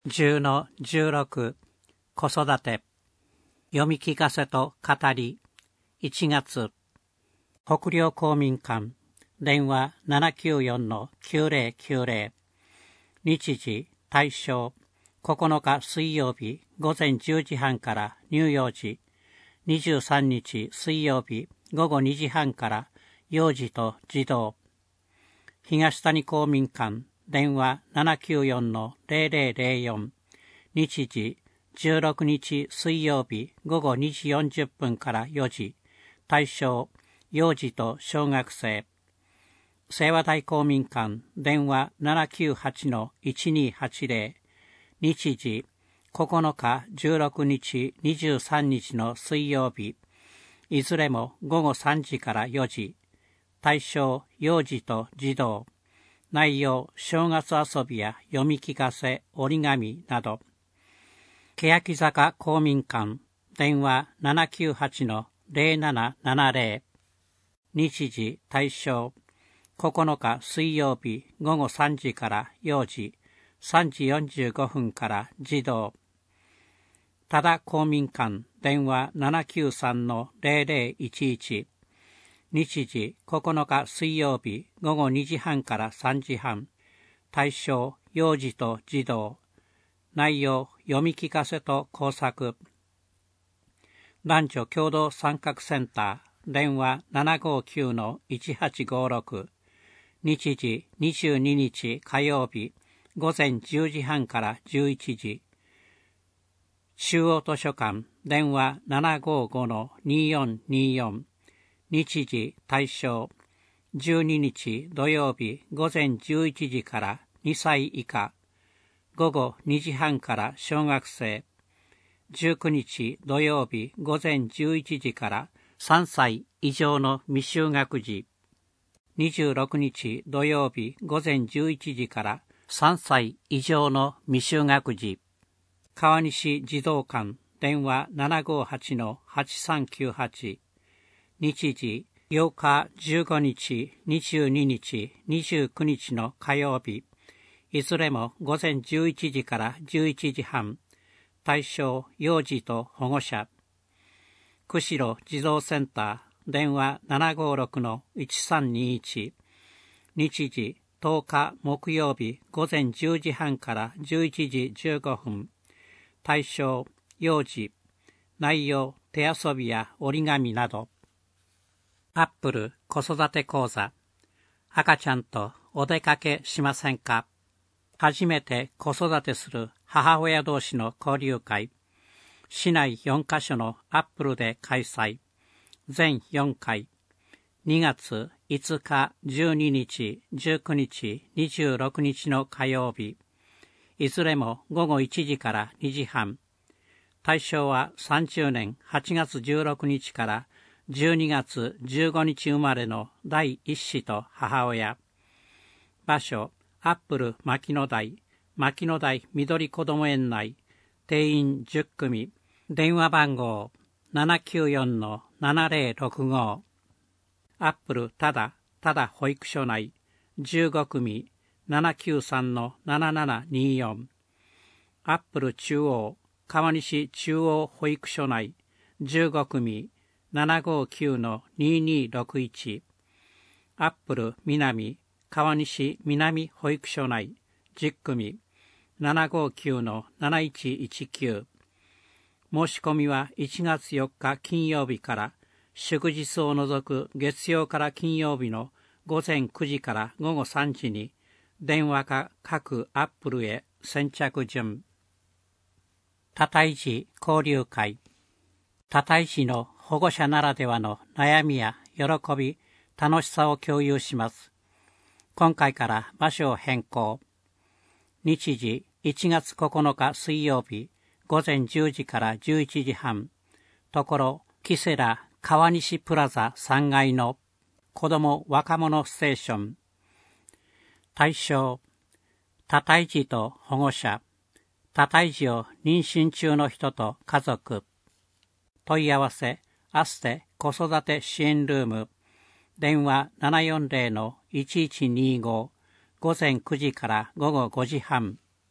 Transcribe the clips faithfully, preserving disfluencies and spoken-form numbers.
じゅうのじゅうろく子育て読み聞かせと語りいちがつ北陵公民館電話 ななきゅうよんのきゅうぜろきゅうぜろ 日時大正ここのか水曜日午前じゅうじはんから乳幼児にじゅうさんにち水曜日午後にじはんから幼児と児童東谷公民館電話 ななきゅうよんのぜろぜろぜろよん 日時じゅうろくにち水曜日午後にじよんじゅっぷんからよじ対象幼児と小学生清和台公民館電話 ななきゅうはちのいちにはちぜろ 日時ここのかじゅうろくにちにじゅうさんにちの水曜日いずれも午後さんじからよじ対象幼児と児童内容正月遊びや読み聞かせ折り紙など欅坂公民館電話 ななきゅうはちのぜろななななぜろ 日時対象ここのか水曜日午後さんじから幼児さんじよんじゅうごふんから児童多田公民館電話 ななきゅうさんのぜろぜろいちいち日時ここのか水曜日午後にじはんからさんじはん対象幼児と児童内容読み聞かせと工作男女共同参画センター電話 ななごきゅうのいちはちごろく 日時にじゅうににち火曜日午前じゅうじはんからじゅういちじ中央図書館電話 ななごごのによんによん日時対象じゅうににち土曜日午前じゅういちじからにさい以下午後にじはんから小学生じゅうくにち土曜日午前じゅういちじからさんさい以上の未就学児にじゅうろくにち土曜日午前じゅういちじからさんさい以上の未就学児川西児童館電話 ななごはちのはちさんきゅうはち日時ようかじゅうごにちにじゅうににちにじゅうくにちの火曜日いずれも午前じゅういちじからじゅういちじはん対象幼児と保護者釧路児童センター電話 ななごろくのいちさんにいち日時とおか木曜日午前じゅうじはんからじゅういちじじゅうごふん対象幼児内容手遊びや折り紙などアップル子育て講座赤ちゃんとお出かけしませんか初めて子育てする母親同士の交流会市内よんかしょのアップルで開催全よんかいにがついつかじゅうににちじゅうくにちにじゅうろくにちの火曜日いずれも午後いちじからにじはん対象はさんじゅうねんはちがつじゅうろくにちからじゅうにがつじゅうごにち生まれの第一子と母親場所アップル牧野台牧野台緑こども園内定員じゅっくみ電話番号 ななきゅうよんのななぜろろくご アップルただただ保育所内じゅうごくみななきゅうさんのななななによんアップル中央川西中央保育所内じゅうごくみななごきゅうのににろくいちアップル南川西南保育所内じゅっくみななごきゅうのなないちいちきゅう申し込みはいちがつよっか金曜日から祝日を除く月曜から金曜日の午前くじから午後さんじに電話か各アップルへ先着順多胎児交流会多胎児の保護者ならではの悩みや喜び楽しさを共有します今回から場所を変更日時いちがつここのか水曜日午前じゅうじからじゅういちじはんところキセラ川西プラザさんがいの子ども若者ステーション対象多胎児と保護者多胎児を妊娠中の人と家族問い合わせアステ子育て支援ルーム電話 ななよんぜろのいちいちにご 午前くじから午後ごじはん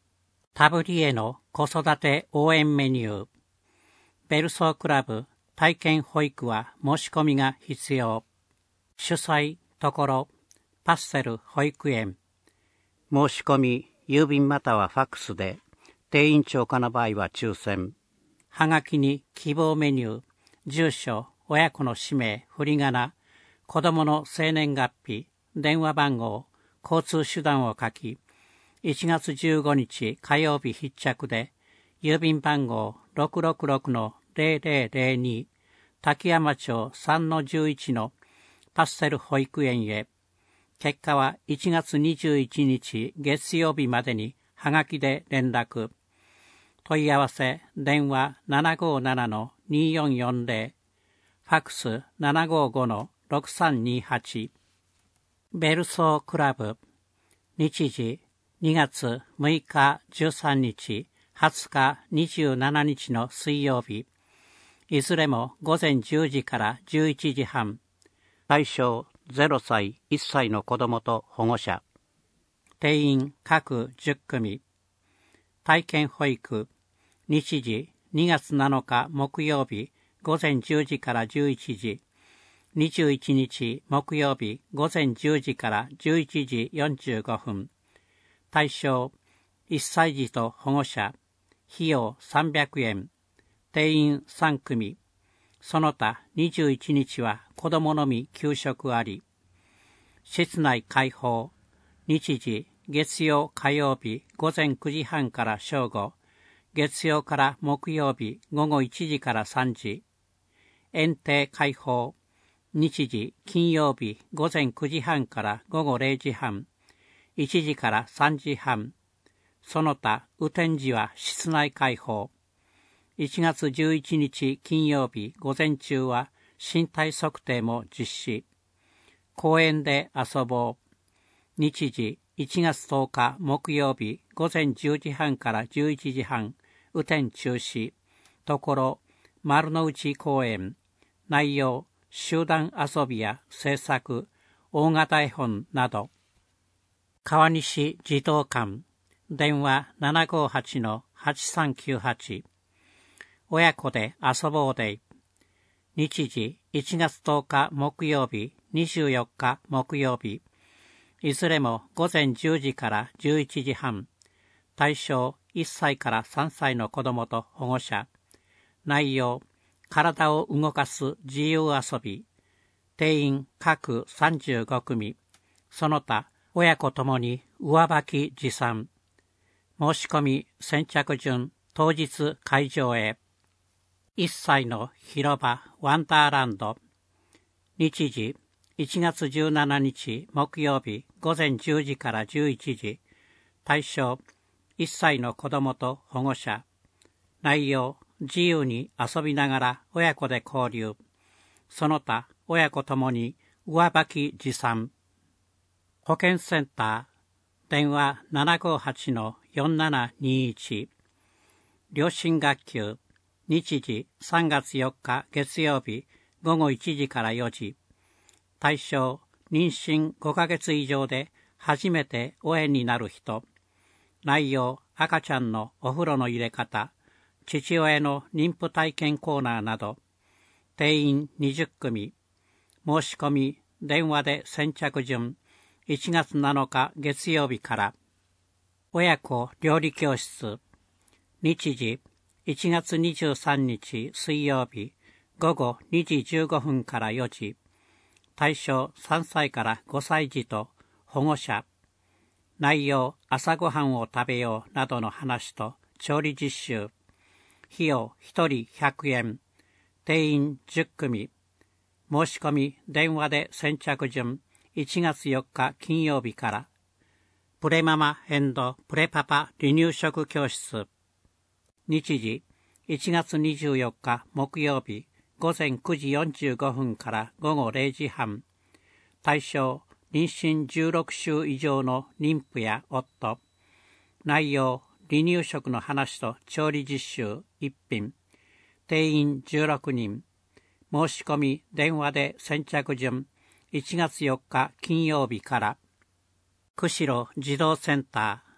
タブリエの子育て応援メニュー。ベルソークラブ体験保育は申し込みが必要。主催ところパッセル保育園。申し込み郵便またはファックスで、定員超過の場合は抽選。はがきに希望メニュー、住所、親子の氏名、振り仮名、子供の生年月日、電話番号、交通手段を書き、いちがつじゅうごにち火曜日必着で、郵便番号 ろくろくろくのゼロゼロゼロに 滝山町 さんのじゅういち のパッセル保育園へ。結果はいちがつにじゅういちにち月曜日までにはがきで連絡。問い合わせ電話 ななごーななのにーよんよんゼロ、ファックス ななごーごのろくさんにはち。ベルソークラブ。日時にがつむいかじゅうさんにち、はつかにじゅうしちにちの水曜日。いずれも午前じゅうじからじゅういちじはん。対象ゼロさい、いっさいの子どもと保護者。定員各じゅっくみ。体験保育。日時にがつなのか木曜日午前じゅうじからじゅういちじ。にじゅういちにち木曜日午前じゅうじからじゅういちじよんじゅうごふん。対象いっさい児と保護者。費用さんびゃくえん。定員さんくみ。その他にじゅういちにちは子供のみ給食あり。室内開放。日時月曜火曜日午前くじはんから正午。月曜から木曜日午後いちじからさんじ。園庭開放。日時金曜日午前くじはんから午後れいじはん。いちじからさんじはん。その他雨天時は室内開放。いちがつじゅういちにち金曜日午前中は身体測定も実施。公園で遊ぼう。日時いちがつとおか木曜日午前じゅうじはんからじゅういちじはん。雨天中止。ところ丸の内公園。内容集団遊びや制作、大型絵本など。川西児童館。電話 ななごーはちのはちさんきゅうはち。親子で遊ぼうデイ。日時いちがつとおか木曜日、にじゅうよっか木曜日。いずれも午前じゅうじからじゅういちじはん。対象いっさいからさんさいの子どもと保護者。内容体を動かす自由遊び。定員各さんじゅうごくみ。その他親子ともに上履き持参。申し込み先着順当日会場へ。いっさいの広場ワンダーランド。日時いちがつじゅうしちにち木曜日午前じゅうじからじゅういちじ。対象いっさいの子どもと保護者。内容自由に遊びながら親子で交流。その他親子ともに上履き持参。保健センター。電話 ななごーはちのよんななにいち。良心学級。日時さんがつよっか月曜日午後いちじからよじ。対象妊娠ごかげつ以上で初めてお園になる人。内容赤ちゃんのお風呂の入れ方、父親の妊婦体験コーナーなど。定員にじゅっくみ。申し込み電話で先着順。いちがつなのか月曜日から。親子料理教室。日時いちがつにじゅうさんにち水曜日午後にじじゅうごふんからよじ。対象さんさいからごさい児と保護者。内容朝ごはんを食べようなどの話と調理実習。費用ひとりひゃくえん。定員じゅっくみ。申し込み電話で先着順。いちがつよっか金曜日から。プレママ&プレパパ離乳食教室。日時いちがつにじゅうよっか木曜日午前くじよんじゅうごふんから午後れいじはん。対象妊娠じゅうろくしゅう以上の妊婦や夫。内容離乳食の話と調理実習いっぴん。定員じゅうろくにん。申し込み電話で先着順。いちがつよっか金曜日から。釧路児童センター。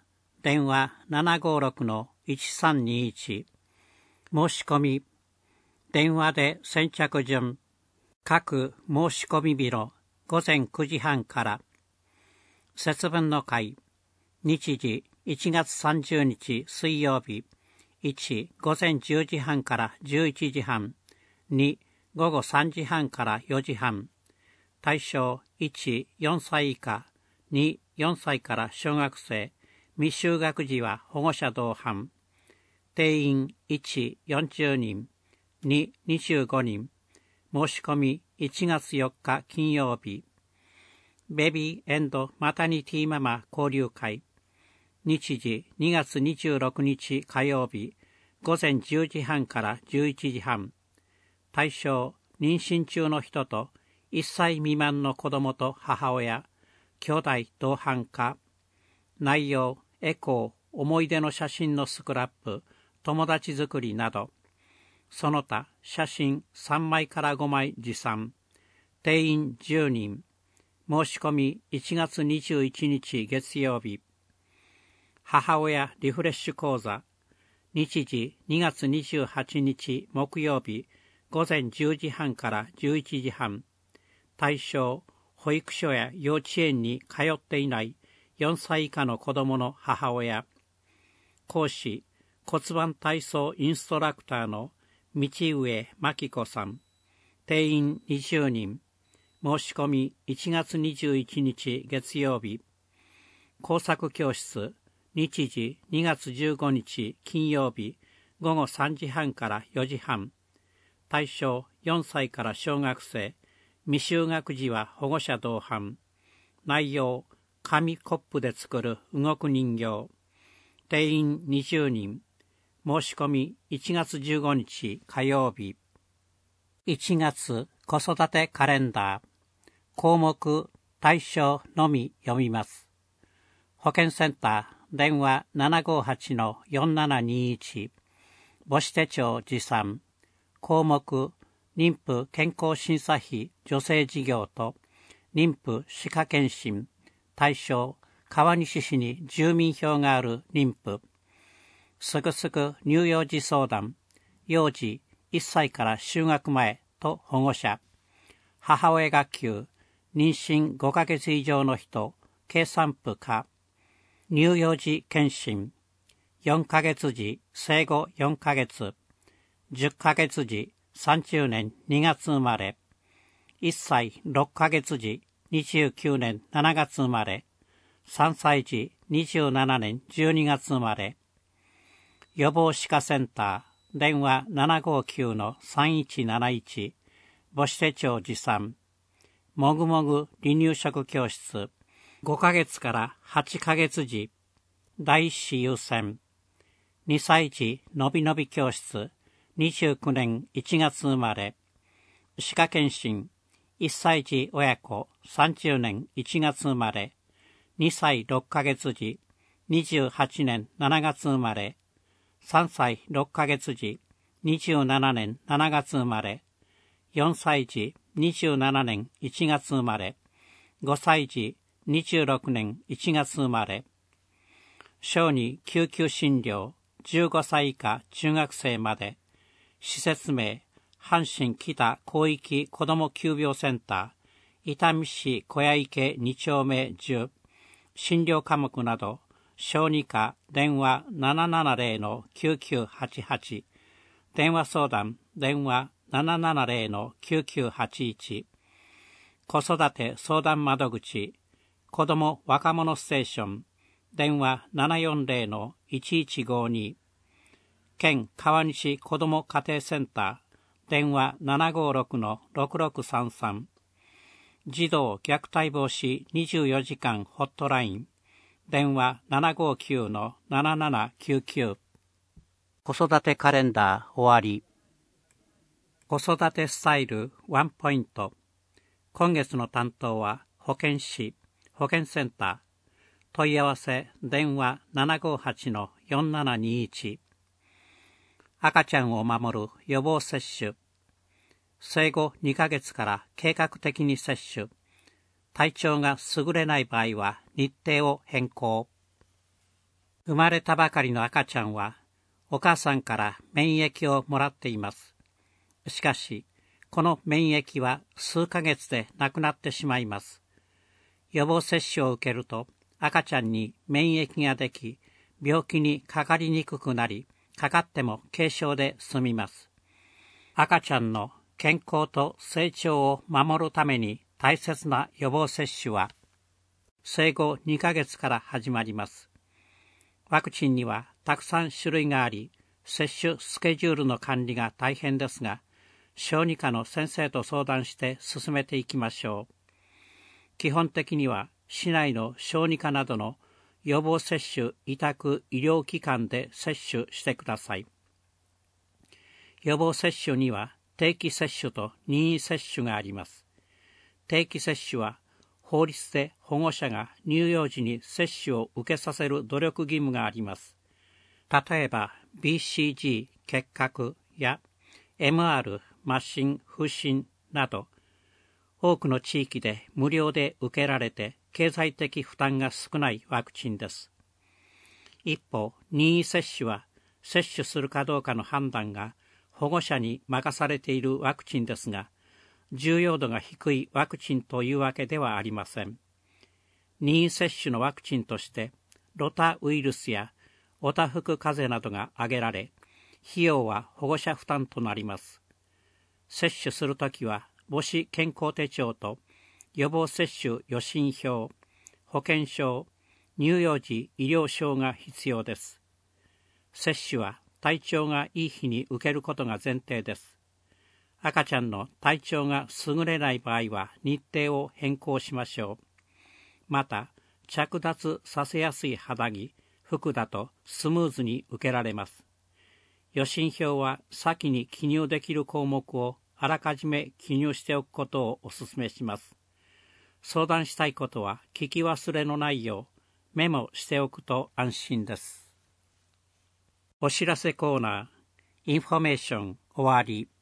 電話 ななごろくのいちさんにいち。申し込み、電話で先着順、各申し込み日のごぜんくじはんから。節分の会、日時いちがつさんじゅうにち水曜日、いちごぜんじゅうじはんからじゅういちじはん、にごごさんじはんからよじはん。対象いち、よんさい以下、に、よんさいから小学生、未就学児は保護者同伴。定員いち、よんじゅうにん、に、にじゅうごにん。申し込みいちがつよっか金曜日。ベビー&マタニティママ交流会。日時にがつにじゅうろくにち火曜日、ごぜんじゅうじはんからじゅういちじはん。対象、妊娠中の人といっさい未満の子供と母親、兄弟同伴か。内容、エコー、思い出の写真のスクラップ、友達作りなど。その他、写真さんまいからごまい持参。定員じゅうにん。申し込みいちがつにじゅういちにち月曜日。母親リフレッシュ講座。日時にがつにじゅうはちにち木曜日、ごぜんじゅうじはんからじゅういちじはん。対象、保育所や幼稚園に通っていないよんさい以下の子供の母親。講師、骨盤体操インストラクターの道上真紀子さん。定員にじゅうにん。申し込みいちがつにじゅういちにち月曜日。工作教室、日時にがつじゅうごにち金曜日、ごごさんじはんからよじはん。対象よんさいから小学生、未就学児は保護者同伴。内容、紙コップで作る動く人形。定員にじゅうにん。申し込みいちがつじゅうごにち火曜日。いちがつ子育てカレンダー。項目、対象のみ読みます。保健センター、電話 ななごはちのよんななにいち。母子手帳持参。項目、妊婦健康審査費助成事業と妊婦歯科検診。対象、川西市に住民票がある妊婦。すぐすぐ乳幼児相談。幼児いっさいから就学前と保護者。母親学級。妊娠ごかげつ以上の人、計算婦か。乳幼児検診。よんかげつじ、生後よんかげつ。じゅっかげつじ、さんじゅうねんにがつ生まれ。いっさいろっかげつじ、にじゅうきゅうねんしちがつ生まれ。さんさいじ、にじゅうななねんじゅうにがつ生まれ。予防歯科センター、電話 ななごきゅうのさんいちなないち。母子手帳持参。もぐもぐ離乳食教室。ごかげつからはちかげつじ。第一子優先。にさい児のびのび教室。にじゅうきゅうねんいちがつ生まれ。歯科検診。いっさい児親子さんじゅうねんいちがつ生まれ。にさいろっかげつ児にじゅうはちねんしちがつ生まれ。さんさいろっかげつ児にじゅうななねんしちがつ生まれ。よんさい児にじゅうななねんいちがつ生まれ。ごさい児にじゅうろくねんいちがつ生まれ。小児救急診療じゅうごさい以下中学生まで。施設名、阪神北広域子ども急病センター、伊丹市小屋池に丁目じゅう。診療科目など、小児科電話 ななななぜろのきゅうきゅうはちはち。電話相談電話 ななななぜろのきゅうきゅうはちいち。子育て相談窓口、子ども若者ステーション、電話 ななよんぜろのいちいちごに。県川西子ども家庭センター、電話 ななごろくのろくろくさんさん。児童虐待防止にじゅうよじかんホットライン、電話 ななごきゅうのななななきゅうきゅう。子育てカレンダー終わり。子育てスタイルワンポイント。今月の担当は保健師、保健センター。問い合わせ電話 ななごはちのよんななにいち。赤ちゃんを守る予防接種。生後にかげつから計画的に接種。体調が優れない場合は日程を変更。 生まれたばかりの赤ちゃんはお母さんから免疫をもらっています。しかし、この免疫は数ヶ月でなくなってしまいます。予防接種を受けると赤ちゃんに免疫ができ、病気にかかりにくくなり、かかっても軽症で済みます。赤ちゃんの健康と成長を守るために大切な予防接種は、生後にかげつから始まります。ワクチンにはたくさん種類があり、接種スケジュールの管理が大変ですが、小児科の先生と相談して進めていきましょう。基本的には市内の小児科などの予防接種委託医療機関で接種してください。予防接種には定期接種と任意接種があります。定期接種は法律で保護者が乳幼児に接種を受けさせる努力義務があります。例えば ビーシージー 結核や エムアール 麻疹風疹など、多くの地域で無料で受けられて経済的負担が少ないワクチンです。一方、任意接種は接種するかどうかの判断が保護者に任されているワクチンですが、重要度が低いワクチンというわけではありません。任意接種のワクチンとしてロタウイルスやオタフク風邪などが挙げられ、費用は保護者負担となります。接種するときは母子健康手帳と予防接種予診票、保険証、乳幼児医療証が必要です。接種は体調がいい日に受けることが前提です。赤ちゃんの体調が優れない場合は日程を変更しましょう。また、着脱させやすい肌着、服だとスムーズに受けられます。予診票は先に記入できる項目をあらかじめ記入しておくことをお勧めします。相談したいことは聞き忘れのないようメモしておくと安心です。お知らせコーナー、インフォメーション終わり。